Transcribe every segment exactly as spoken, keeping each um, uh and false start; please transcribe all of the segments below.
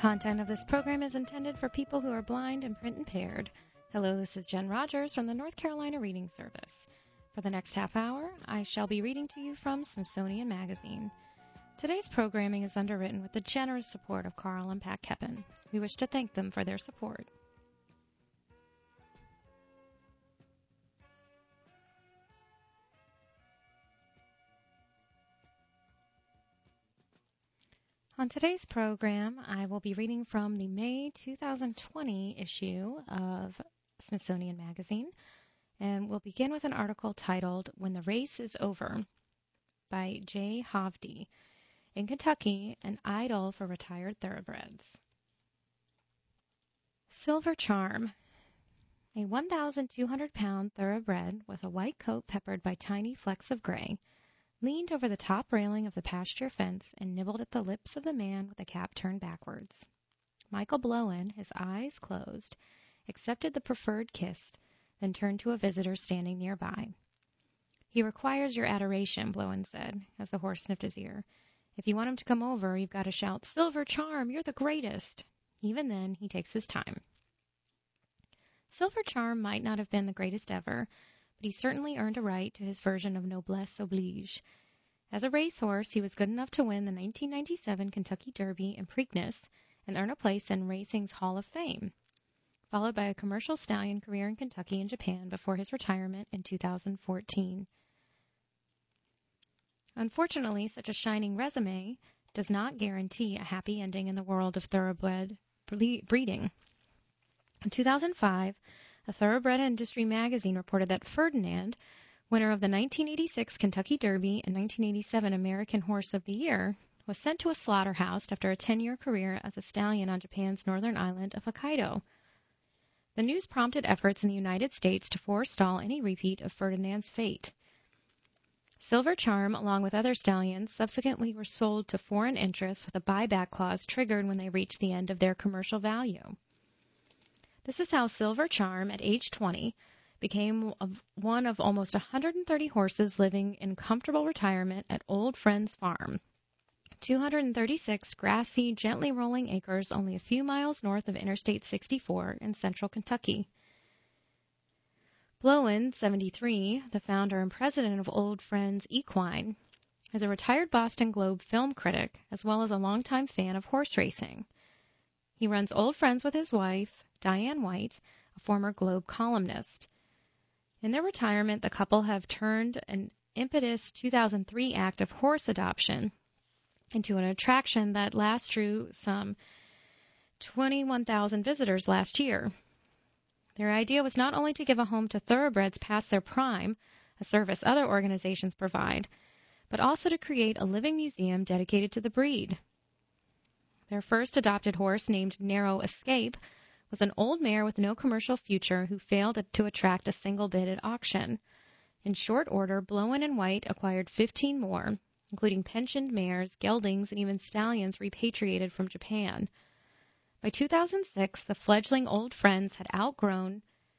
content of this program is intended for people who are blind and print impaired. Hello, this is Jen Rogers from the North Carolina Reading Service. For the next half hour, I shall be reading to you from Smithsonian Magazine. Today's programming is underwritten with the generous support of Carl and Pat Keppen. We wish to thank them for their support. On today's program, I will be reading from the May two thousand twenty issue of Smithsonian Magazine, and we'll begin with an article titled When the Race is Over by Jay Hovde. In Kentucky, an idol for retired thoroughbreds. Silver Charm, a one thousand two hundred pound thoroughbred with a white coat peppered by tiny flecks of gray, leaned over the top railing of the pasture fence and nibbled at the lips of the man with the cap turned backwards. Michael Blowen, his eyes closed, accepted the preferred kiss, then turned to a visitor standing nearby. "He requires your adoration," Blowen said, as the horse sniffed his ear. "If you want him to come over, you've got to shout, 'Silver Charm, you're the greatest!' Even then, he takes his time." Silver Charm might not have been the greatest ever, but he certainly earned a right to his version of noblesse oblige. As a racehorse, he was good enough to win the nineteen ninety-seven Kentucky Derby and Preakness and earn a place in racing's Hall of Fame, followed by a commercial stallion career in Kentucky and Japan before his retirement in two thousand fourteen. Unfortunately, such a shining resume does not guarantee a happy ending in the world of thoroughbred breeding. In two thousand five, a Thoroughbred Industry magazine reported that Ferdinand, winner of the nineteen eighty-six Kentucky Derby and nineteen eighty-seven American Horse of the Year, was sent to a slaughterhouse after a ten-year career as a stallion on Japan's northern island of Hokkaido. The news prompted efforts in the United States to forestall any repeat of Ferdinand's fate. Silver Charm, along with other stallions, subsequently were sold to foreign interests with a buyback clause triggered when they reached the end of their commercial value. This is how Silver Charm, at age twenty, became one of almost one hundred thirty horses living in comfortable retirement at Old Friends Farm, two hundred thirty-six grassy, gently rolling acres only a few miles north of Interstate sixty-four in central Kentucky. Blowen, seventy-three, the founder and president of Old Friends Equine, is a retired Boston Globe film critic as well as a longtime fan of horse racing. He runs Old Friends with his wife, Diane White, a former Globe columnist. In their retirement, the couple have turned an impetus two thousand three act of horse adoption into an attraction that last drew some twenty-one thousand visitors last year. Their idea was not only to give a home to thoroughbreds past their prime, a service other organizations provide, but also to create a living museum dedicated to the breed. Their first adopted horse, named Narrow Escape, was an old mare with no commercial future who failed to attract a single bid at auction. In short order, Blowen and White acquired fifteen more, including pensioned mares, geldings, and even stallions repatriated from Japan. By two thousand six, the fledgling Old Friends had outgrown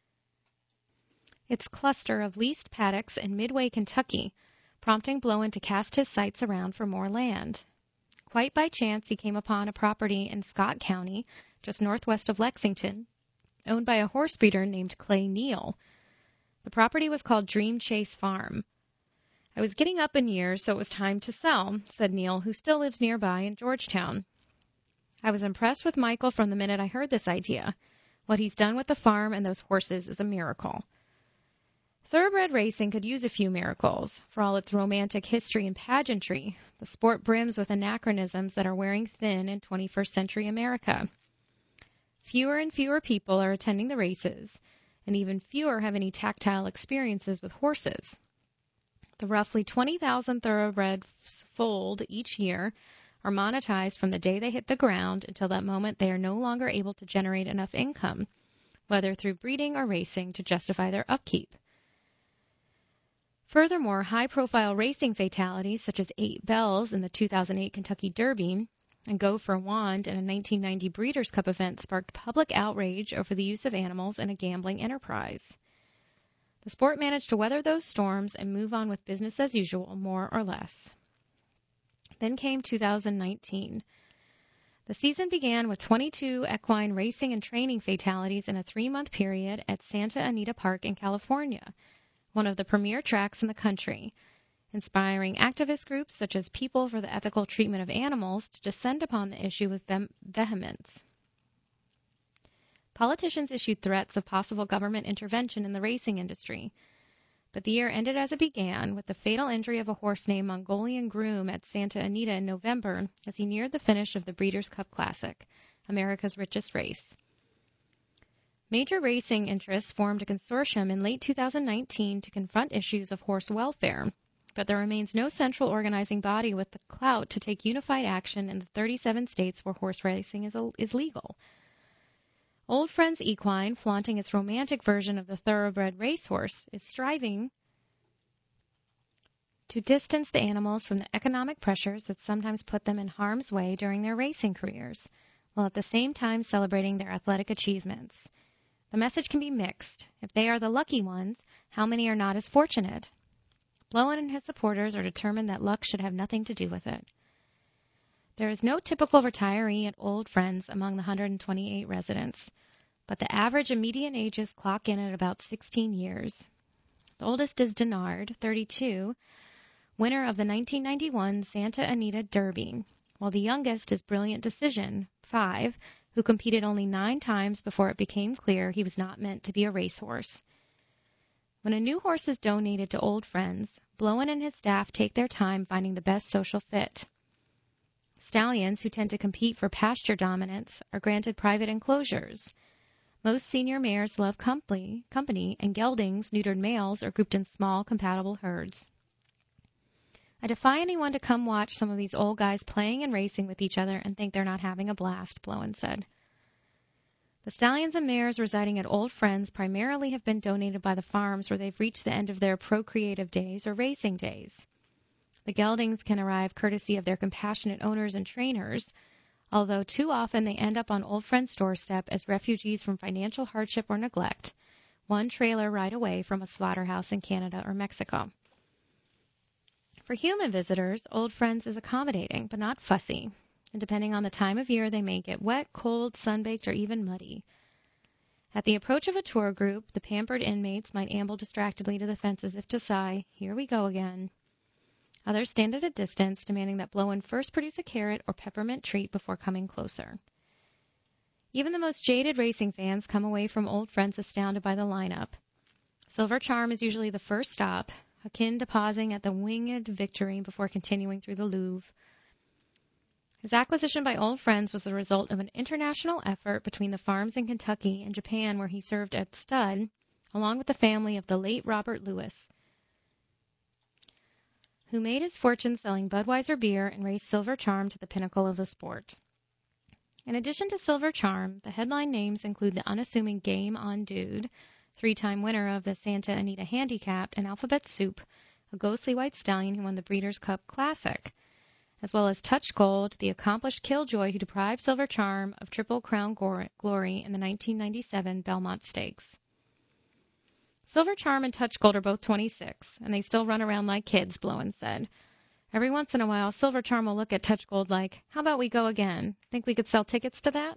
its cluster of leased paddocks in Midway, Kentucky, prompting Blowen to cast his sights around for more land. Quite by chance, he came upon a property in Scott County, just northwest of Lexington, owned by a horse breeder named Clay Neal. The property was called Dream Chase Farm. "I was getting up in years, so it was time to sell," said Neal, who still lives nearby in Georgetown. "I was impressed with Michael from the minute I heard this idea. What he's done with the farm and those horses is a miracle." Thoroughbred racing could use a few miracles. For all its romantic history and pageantry, the sport brims with anachronisms that are wearing thin in twenty-first century America. Fewer and fewer people are attending the races, and even fewer have any tactile experiences with horses. The roughly twenty thousand thoroughbreds foaled each year are monetized from the day they hit the ground until that moment they are no longer able to generate enough income, whether through breeding or racing, to justify their upkeep. Furthermore, high-profile racing fatalities such as Eight Bells in the two thousand eight Kentucky Derby and Go for Wand in a nineteen ninety Breeders' Cup event sparked public outrage over the use of animals in a gambling enterprise. The sport managed to weather those storms and move on with business as usual, more or less. Then came two thousand nineteen. The season began with twenty-two equine racing and training fatalities in a three-month period at Santa Anita Park in California, one of the premier tracks in the country, inspiring activist groups such as People for the Ethical Treatment of Animals to descend upon the issue with vehemence. Politicians issued threats of possible government intervention in the racing industry, but the year ended as it began, with the fatal injury of a horse named Mongolian Groom at Santa Anita in November as he neared the finish of the Breeders' Cup Classic, America's richest race. Major racing interests formed a consortium in late two thousand nineteen to confront issues of horse welfare, but there remains no central organizing body with the clout to take unified action in the thirty-seven states where horse racing is, is legal. Old Friends Equine, flaunting its romantic version of the thoroughbred racehorse, is striving to distance the animals from the economic pressures that sometimes put them in harm's way during their racing careers, while at the same time celebrating their athletic achievements. The message can be mixed. If they are the lucky ones, how many are not as fortunate? Blowen and his supporters are determined that luck should have nothing to do with it. There is no typical retiree at Old Friends among the one hundred twenty-eight residents, but the average and median ages clock in at about sixteen years. The oldest is Denard, thirty-two, winner of the nineteen ninety-one Santa Anita Derby, while the youngest is Brilliant Decision, five, who competed only nine times before it became clear he was not meant to be a racehorse. When a new horse is donated to Old Friends, Blowen and his staff take their time finding the best social fit. Stallions, who tend to compete for pasture dominance, are granted private enclosures. Most senior mares love company, company, and geldings, neutered males, are grouped in small, compatible herds. I defy anyone to come watch some of these old guys playing and racing with each other and think they're not having a blast, Blowen said. The stallions and mares residing at Old Friends primarily have been donated by the farms where they've reached the end of their procreative days or racing days. The geldings can arrive courtesy of their compassionate owners and trainers, although too often they end up on Old Friends' doorstep as refugees from financial hardship or neglect, one trailer ride away from a slaughterhouse in Canada or Mexico. For human visitors, Old Friends is accommodating but not fussy, and depending on the time of year, they may get wet, cold, sunbaked, or even muddy. At the approach of a tour group, the pampered inmates might amble distractedly to the fence as if to sigh, "Here we go again." Others stand at a distance, demanding that Blowen first produce a carrot or peppermint treat before coming closer. Even the most jaded racing fans come away from Old Friends astounded by the lineup. Silver Charm is usually the first stop, akin to pausing at the Winged Victory before continuing through the Louvre. His acquisition by Old Friends was the result of an international effort between the farms in Kentucky and Japan where he served as stud, along with the family of the late Robert Lewis, who made his fortune selling Budweiser beer and raised Silver Charm to the pinnacle of the sport. In addition to Silver Charm, the headline names include the unassuming Game On Dude, three-time winner of the Santa Anita Handicap, and Alphabet Soup, a ghostly white stallion who won the Breeders' Cup Classic, as well as Touch Gold, the accomplished killjoy who deprived Silver Charm of Triple Crown glory in the nineteen ninety-seven Belmont Stakes. Silver Charm and Touch Gold are both twenty-six, and they still run around like kids, Blowen said. Every once in a while, Silver Charm will look at Touch Gold like, "How about we go again? Think we could sell tickets to that?"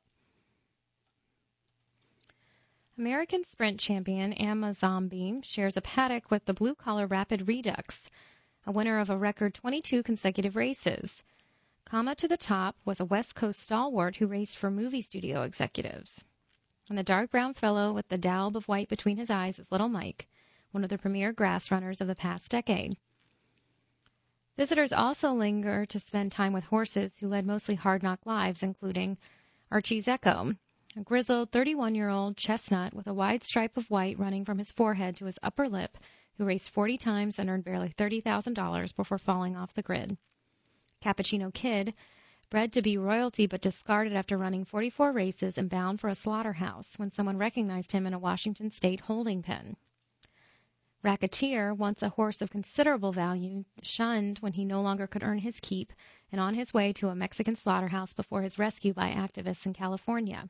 American Sprint champion Amma Zombie shares a paddock with the blue-collar Rapid Redux, a winner of a record twenty-two consecutive races. Kama to the Top was a West Coast stalwart who raced for movie studio executives. And the dark brown fellow with the daub of white between his eyes is Little Mike, one of the premier grass runners of the past decade. Visitors also linger to spend time with horses who led mostly hard-knock lives, including Archie's Echo, a grizzled thirty-one-year-old chestnut with a wide stripe of white running from his forehead to his upper lip, who raced forty times and earned barely thirty thousand dollars before falling off the grid. Cappuccino Kid, bred to be royalty but discarded after running forty-four races and bound for a slaughterhouse when someone recognized him in a Washington state holding pen. Racketeer, once a horse of considerable value, shunned when he no longer could earn his keep and on his way to a Mexican slaughterhouse before his rescue by activists in California.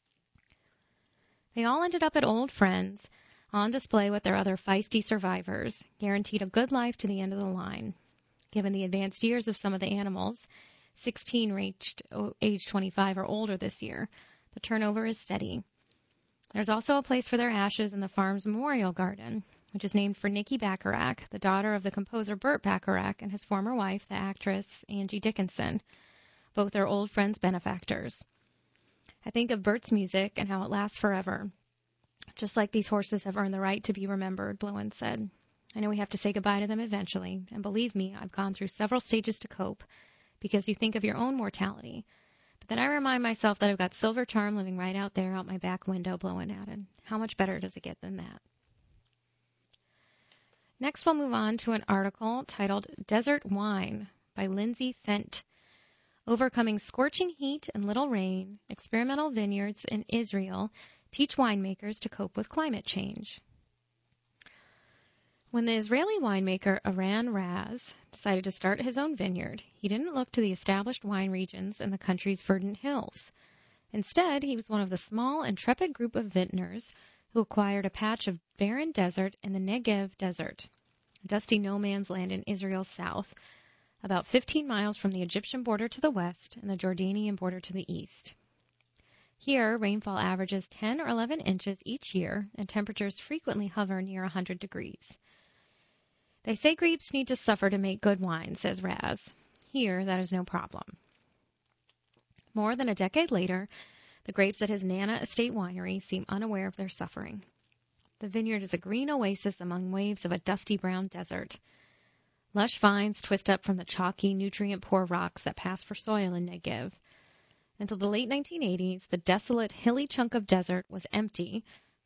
They all ended up at Old Friends, on display with their other feisty survivors, guaranteed a good life to the end of the line. Given the advanced years of some of the animals, sixteen reached age twenty-five or older this year. The turnover is steady. There's also a place for their ashes in the farm's memorial garden, which is named for Nikki Bacharach, the daughter of the composer Burt Bacharach and his former wife, the actress Angie Dickinson. Both are old friends' benefactors. I think of Burt's music and how it lasts forever. Just like these horses have earned the right to be remembered, Blowin said. I know we have to say goodbye to them eventually, and believe me, I've gone through several stages to cope, because you think of your own mortality. But then I remind myself that I've got Silver Charm living right out there out my back window, Blowin added. How much better does it get than that? Next, we'll move on to an article titled Desert Wine by Lindsay Fent. Overcoming scorching heat and little rain, experimental vineyards in Israel teach winemakers to cope with climate change. When the Israeli winemaker Aran Raz decided to start his own vineyard, he didn't look to the established wine regions in the country's verdant hills. Instead, he was one of the small, intrepid group of vintners who acquired a patch of barren desert in the Negev Desert, a dusty no-man's land in Israel's south, about fifteen miles from the Egyptian border to the west and the Jordanian border to the east. Here, rainfall averages ten or eleven inches each year, and temperatures frequently hover near one hundred degrees. They say grapes need to suffer to make good wine, says Raz. Here, that is no problem. More than a decade later, the grapes at his Nana Estate winery seem unaware of their suffering. The vineyard is a green oasis among waves of a dusty brown desert. Lush vines twist up from the chalky, nutrient-poor rocks that pass for soil in Negev. Until the late nineteen eighties, the desolate, hilly chunk of desert was empty,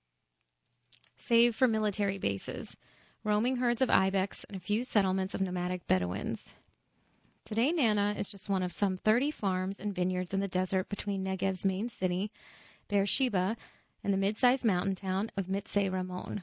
save for military bases, roaming herds of ibex, and a few settlements of nomadic Bedouins. Today, Nana is just one of some thirty farms and vineyards in the desert between Negev's main city, Beersheba, and the mid-sized mountain town of Mitzay Ramon.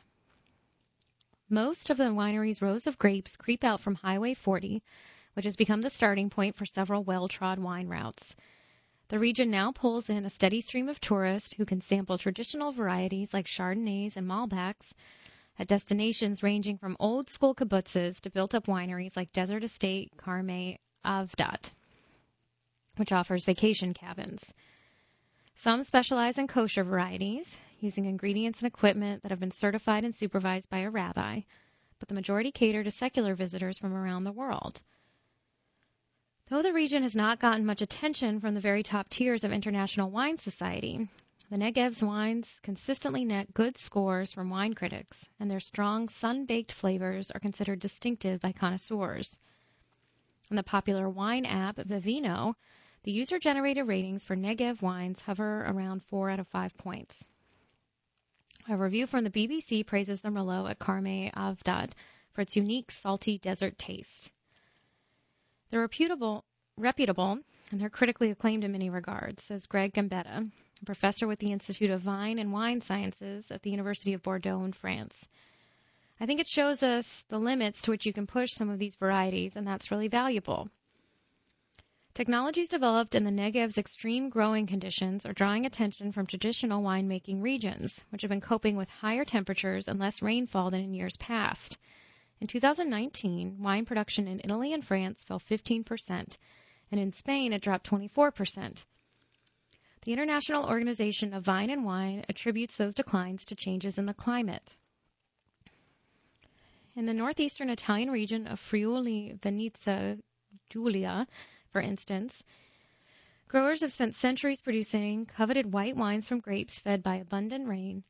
Most of the winery's rows of grapes creep out from Highway forty, which has become the starting point for several well-trod wine routes. The region now pulls in a steady stream of tourists who can sample traditional varieties like Chardonnays and Malbecs at destinations ranging from old-school kibbutzes to built-up wineries like Desert Estate Carmel Avdat, which offers vacation cabins. Some specialize in kosher varieties, using ingredients and equipment that have been certified and supervised by a rabbi, but the majority cater to secular visitors from around the world. Though the region has not gotten much attention from the very top tiers of International Wine Society, the Negev's wines consistently net good scores from wine critics, and their strong, sun-baked flavors are considered distinctive by connoisseurs. On the popular wine app Vivino, the user-generated ratings for Negev wines hover around four out of five points. A review from the B B C praises the Merlot at Carmel Avdat for its unique, salty desert taste. They're reputable, reputable, and they're critically acclaimed in many regards, says Greg Gambetta, a professor with the Institute of Vine and Wine Sciences at the University of Bordeaux in France. I think it shows us the limits to which you can push some of these varieties, and that's really valuable. Technologies developed in the Negev's extreme growing conditions are drawing attention from traditional winemaking regions, which have been coping with higher temperatures and less rainfall than in years past. In two thousand nineteen, wine production in Italy and France fell fifteen percent, and in Spain it dropped twenty-four percent. The International Organization of Vine and Wine attributes those declines to changes in the climate. In the northeastern Italian region of Friuli Venezia Giulia, for instance, growers have spent centuries producing coveted white wines from grapes fed by abundant rain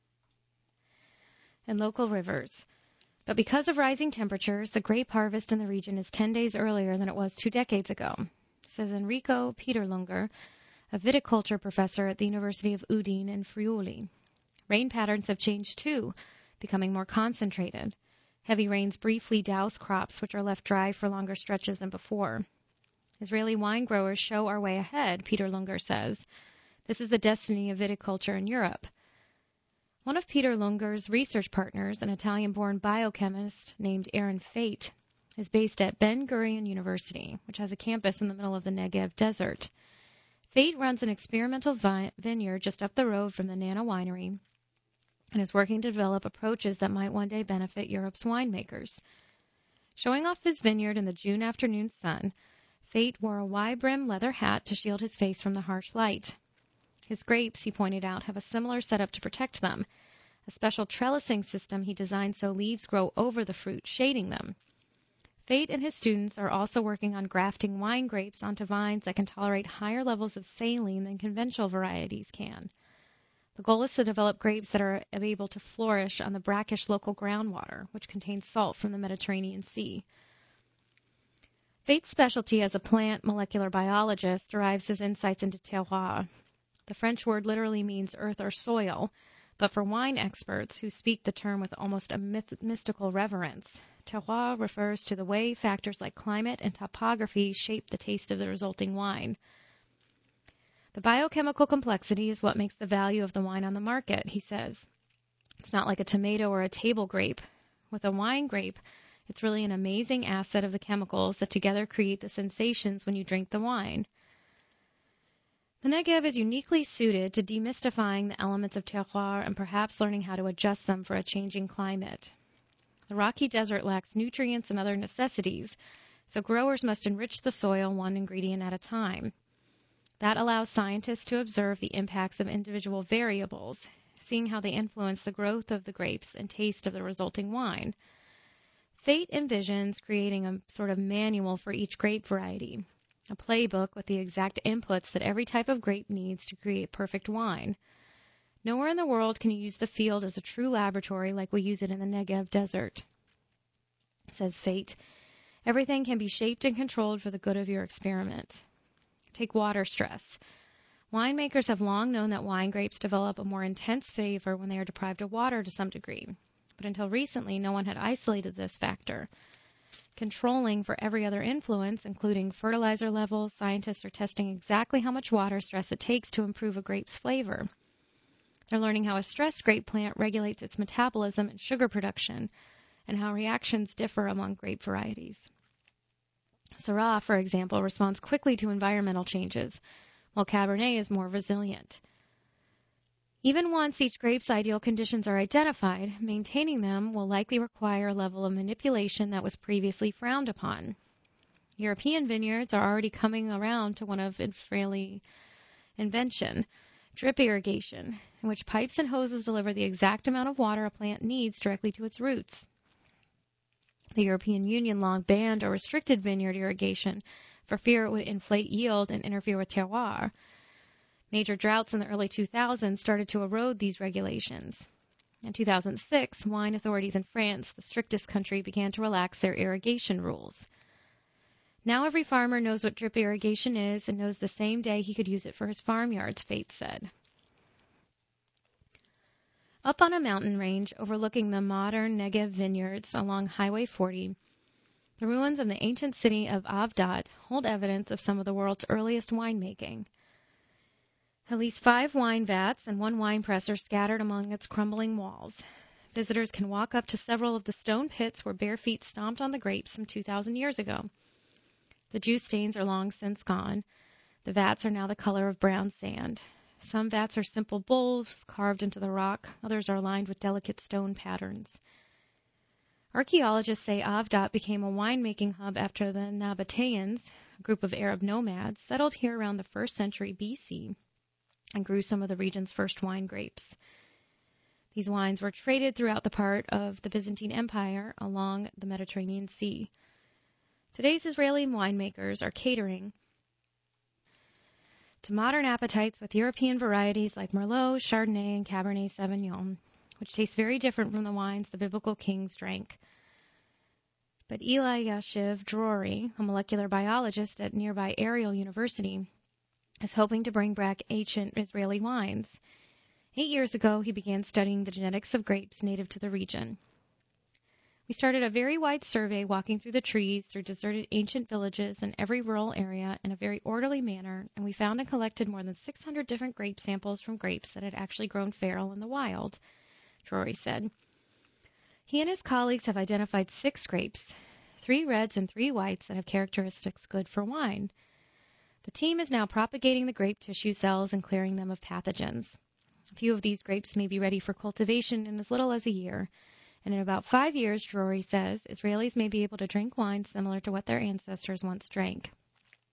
and local rivers. But because of rising temperatures, the grape harvest in the region is ten days earlier than it was two decades ago, says Enrico Peterlunger, a viticulture professor at the University of Udine in Friuli. Rain patterns have changed too, becoming more concentrated. Heavy rains briefly douse crops, which are left dry for longer stretches than before. Israeli wine growers show our way ahead, Peter Lunger says. This is the destiny of viticulture in Europe. One of Peter Lunger's research partners, an Italian-born biochemist named Aaron Fate, is based at Ben Gurion University, which has a campus in the middle of the Negev Desert. Fate runs an experimental vi- vineyard just up the road from the Nana winery and is working to develop approaches that might one day benefit Europe's winemakers. Showing off his vineyard in the June afternoon sun, Fate wore a wide-brimmed leather hat to shield his face from the harsh light. His grapes, he pointed out, have a similar setup to protect them, a special trellising system he designed so leaves grow over the fruit, shading them. Fate and his students are also working on grafting wine grapes onto vines that can tolerate higher levels of saline than conventional varieties can. The goal is to develop grapes that are able to flourish on the brackish local groundwater, which contains salt from the Mediterranean Sea. Fate's specialty as a plant molecular biologist derives his insights into terroir. The French word literally means earth or soil, but for wine experts who speak the term with almost a myth- mystical reverence, terroir refers to the way factors like climate and topography shape the taste of the resulting wine. The biochemical complexity is what makes the value of the wine on the market, he says. It's not like a tomato or a table grape. With a wine grape, it's really an amazing asset of the chemicals that together create the sensations when you drink the wine. The Negev is uniquely suited to demystifying the elements of terroir and perhaps learning how to adjust them for a changing climate. The rocky desert lacks nutrients and other necessities, so growers must enrich the soil one ingredient at a time. That allows scientists to observe the impacts of individual variables, seeing how they influence the growth of the grapes and taste of the resulting wine. Fate envisions creating a sort of manual for each grape variety, a playbook with the exact inputs that every type of grape needs to create perfect wine. Nowhere in the world can you use the field as a true laboratory like we use it in the Negev desert. Says Fate, everything can be shaped and controlled for the good of your experiment. Take water stress. Winemakers have long known that wine grapes develop a more intense flavor when they are deprived of water to some degree. But until recently, no one had isolated this factor. Controlling for every other influence, including fertilizer levels, scientists are testing exactly how much water stress it takes to improve a grape's flavor. They're learning how a stressed grape plant regulates its metabolism and sugar production, and how reactions differ among grape varieties. Syrah, for example, responds quickly to environmental changes, while Cabernet is more resilient. Even once each grape's ideal conditions are identified, maintaining them will likely require a level of manipulation that was previously frowned upon. European vineyards are already coming around to one of Israeli invention, drip irrigation, in which pipes and hoses deliver the exact amount of water a plant needs directly to its roots. The European Union long banned or restricted vineyard irrigation for fear it would inflate yield and interfere with terroir. Major droughts in the early two thousands started to erode these regulations. In two thousand six, wine authorities in France, the strictest country, began to relax their irrigation rules. Now every farmer knows what drip irrigation is and knows the same day he could use it for his farmyards, Fate said. Up on a mountain range overlooking the modern Negev vineyards along Highway forty, the ruins of the ancient city of Avdat hold evidence of some of the world's earliest winemaking. At least five wine vats and one wine press are scattered among its crumbling walls. Visitors can walk up to several of the stone pits where bare feet stomped on the grapes some two thousand years ago. The juice stains are long since gone. The vats are now the color of brown sand. Some vats are simple bowls carved into the rock. Others are lined with delicate stone patterns. Archaeologists say Avdat became a winemaking hub after the Nabateans, a group of Arab nomads, settled here around the first century B C and grew some of the region's first wine grapes. These wines were traded throughout the part of the Byzantine Empire along the Mediterranean Sea. Today's Israeli winemakers are catering to modern appetites with European varieties like Merlot, Chardonnay, and Cabernet Sauvignon, which taste very different from the wines the biblical kings drank. But Eli Yashiv Drori, a molecular biologist at nearby Ariel University, is hoping to bring back ancient Israeli wines. Eight years ago, he began studying the genetics of grapes native to the region. We started a very wide survey walking through the trees, through deserted ancient villages and every rural area in a very orderly manner, and we found and collected more than six hundred different grape samples from grapes that had actually grown feral in the wild, Drury said. He and his colleagues have identified six grapes, three reds and three whites that have characteristics good for wine. The team is now propagating the grape tissue cells and clearing them of pathogens. A few of these grapes may be ready for cultivation in as little as a year. And in about five years, Drury says, Israelis may be able to drink wine similar to what their ancestors once drank.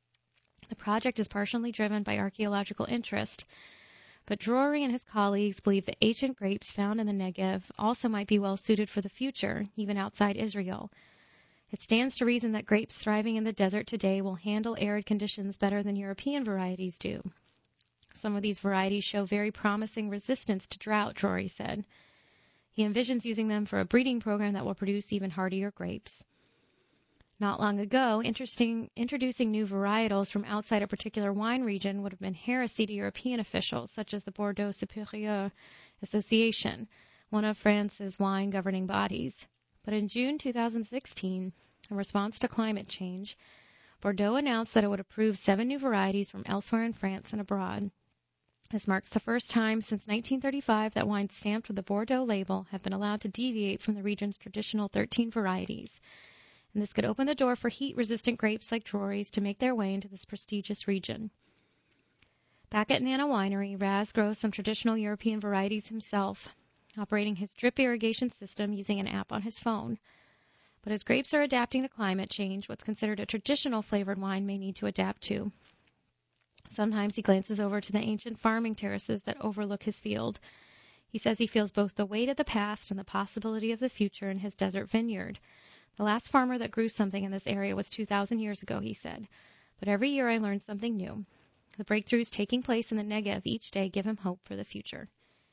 The project is partially driven by archaeological interest, but Drury and his colleagues believe that ancient grapes found in the Negev also might be well suited for the future, even outside Israel. It stands to reason that grapes thriving in the desert today will handle arid conditions better than European varieties do. Some of these varieties show very promising resistance to drought, Drury said. He envisions using them for a breeding program that will produce even hardier grapes. Not long ago, interesting, introducing new varietals from outside a particular wine region would have been heresy to European officials, such as the Bordeaux Supérieur Association, one of France's wine governing bodies. But in June two thousand sixteen, in response to climate change, Bordeaux announced that it would approve seven new varieties from elsewhere in France and abroad. This marks the first time since nineteen thirty-five that wines stamped with the Bordeaux label have been allowed to deviate from the region's traditional thirteen varieties. And this could open the door for heat-resistant grapes like Drury's to make their way into this prestigious region. Back at Nana Winery, Raz grows some traditional European varieties himself, operating his drip irrigation system using an app on his phone. But as grapes are adapting to climate change, what's considered a traditional flavored wine may need to adapt to. Sometimes he glances over to the ancient farming terraces that overlook his field. He says he feels both the weight of the past and the possibility of the future in his desert vineyard. The last farmer that grew something in this area was two thousand years ago, he said. But every year I learn something new. The breakthroughs taking place in the Negev each day give him hope for the future.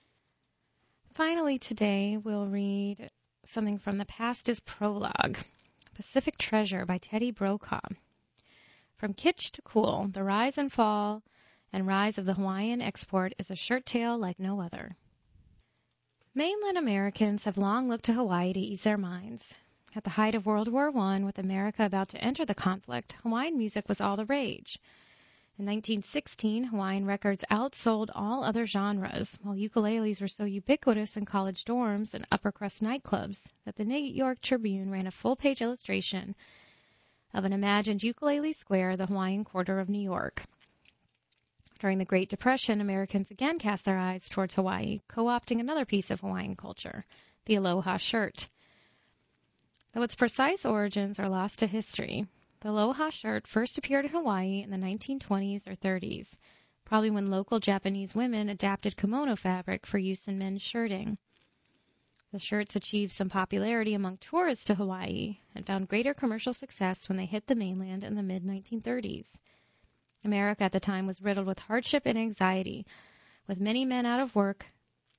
Finally, today we'll read something from The Past is Prologue, Pacific Treasure by Teddy Brokaw. From kitsch to cool, the rise and fall and rise of the Hawaiian export is a shirt tale like no other. Mainland Americans have long looked to Hawaii to ease their minds. At the height of World War One, with America about to enter the conflict, Hawaiian music was all the rage. In nineteen sixteen, Hawaiian records outsold all other genres, while ukuleles were so ubiquitous in college dorms and upper-crust nightclubs that the New York Tribune ran a full-page illustration of an imagined ukulele square, the Hawaiian Quarter of New York. During the Great Depression, Americans again cast their eyes towards Hawaii, co-opting another piece of Hawaiian culture, the aloha shirt. Though its precise origins are lost to history, the aloha shirt first appeared in Hawaii in the nineteen twenties or thirties, probably when local Japanese women adapted kimono fabric for use in men's shirting. The shirts achieved some popularity among tourists to Hawaii and found greater commercial success when they hit the mainland in the mid nineteen thirties. America at the time was riddled with hardship and anxiety, with many men out of work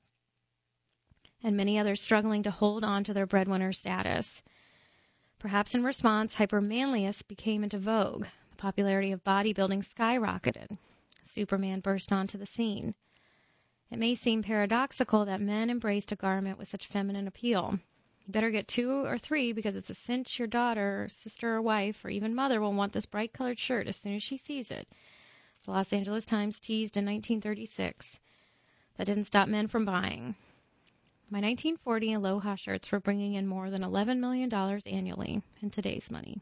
and many others struggling to hold on to their breadwinner status. Perhaps in response, hypermanliness became into vogue. The popularity of bodybuilding skyrocketed. Superman burst onto the scene. It may seem paradoxical that men embraced a garment with such feminine appeal. You better get two or three because it's a cinch your daughter, or sister, or wife, or even mother will want this bright-colored shirt as soon as she sees it. The Los Angeles Times teased in nineteen thirty-six. That didn't stop men from buying. My nineteen forty aloha shirts were bringing in more than eleven million dollars annually in today's money.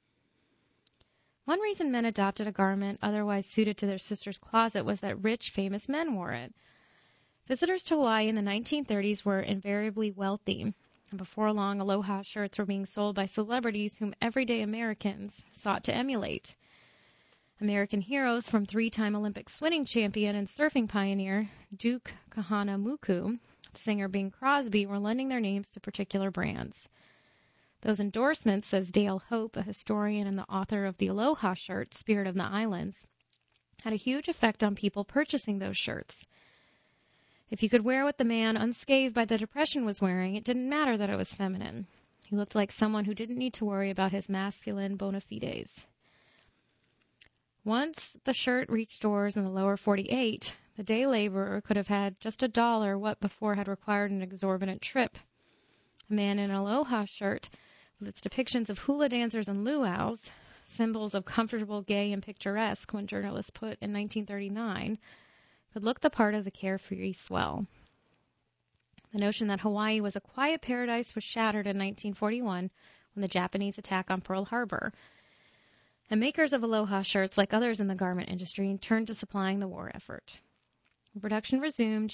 One reason men adopted a garment otherwise suited to their sister's closet was that rich, famous men wore it. Visitors to Hawaii in the nineteen thirties were invariably wealthy, and before long, aloha shirts were being sold by celebrities whom everyday Americans sought to emulate. American heroes from three-time Olympic swimming champion and surfing pioneer Duke Kahanamoku, singer Bing Crosby, were lending their names to particular brands. Those endorsements, says Dale Hope, a historian and the author of the Aloha shirt, Spirit of the Islands, had a huge effect on people purchasing those shirts. If you could wear what the man unscathed by the Depression was wearing, it didn't matter that it was feminine. He looked like someone who didn't need to worry about his masculine bona fides. Once the shirt reached stores in the lower forty-eight, the day laborer could have had just a dollar what before had required an exorbitant trip. A man in an aloha shirt, with its depictions of hula dancers and luau's, symbols of comfortable, gay, and picturesque, when journalists put in nineteen thirty-nine, could look the part of the carefree swell. The notion that Hawaii was a quiet paradise was shattered in nineteen forty-one when the Japanese attack on Pearl Harbor, and makers of aloha shirts, like others in the garment industry, turned to supplying the war effort. When production resumed,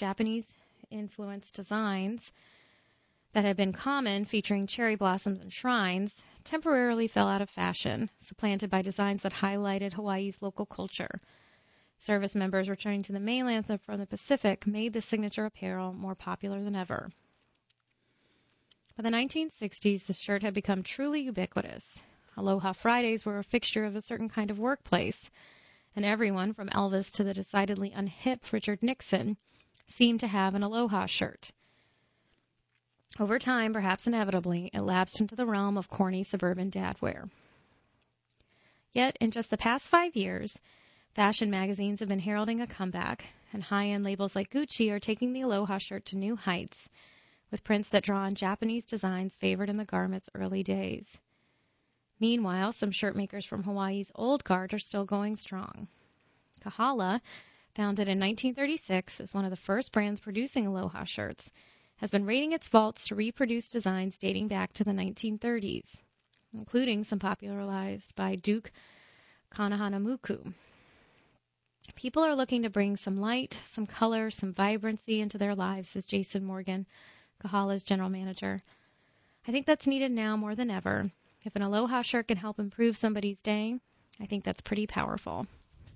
Japanese-influenced designs that had been common, featuring cherry blossoms and shrines, temporarily fell out of fashion, supplanted by designs that highlighted Hawaii's local culture. Service members returning to the mainland from the Pacific made the signature apparel more popular than ever. By the nineteen sixties, the shirt had become truly ubiquitous. Aloha Fridays were a fixture of a certain kind of workplace, and everyone, from Elvis to the decidedly unhip Richard Nixon, seemed to have an Aloha shirt. Over time, perhaps inevitably, it lapsed into the realm of corny suburban dadwear. Yet, in just the past five years, fashion magazines have been heralding a comeback, and high-end labels like Gucci are taking the Aloha shirt to new heights, with prints that draw on Japanese designs favored in the garment's early days. Meanwhile, some shirt makers from Hawaii's old guard are still going strong. Kahala, founded in nineteen thirty-six as one of the first brands producing Aloha shirts, has been raiding its vaults to reproduce designs dating back to the nineteen thirties, including some popularized by Duke Kanahanamuku. People are looking to bring some light, some color, some vibrancy into their lives, says Jason Morgan, Kahala's general manager. I think that's needed now more than ever. If an Aloha shirt can help improve somebody's day, I think that's pretty powerful.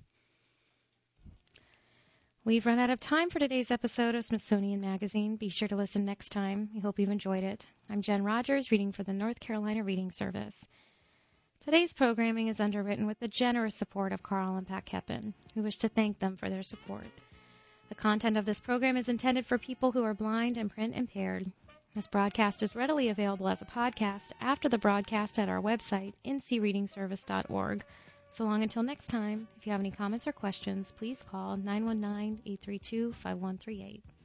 We've run out of time for today's episode of Smithsonian Magazine. Be sure to listen next time. We hope you've enjoyed it. I'm Jen Rogers, reading for the North Carolina Reading Service. Today's programming is underwritten with the generous support of Carl and Pat Keppen, who wish to thank them for their support. The content of this program is intended for people who are blind and print impaired. This broadcast is readily available as a podcast after the broadcast at our website, n c reading service dot org. So long until next time, if you have any comments or questions, please call nine one nine, eight three two, five one three eight.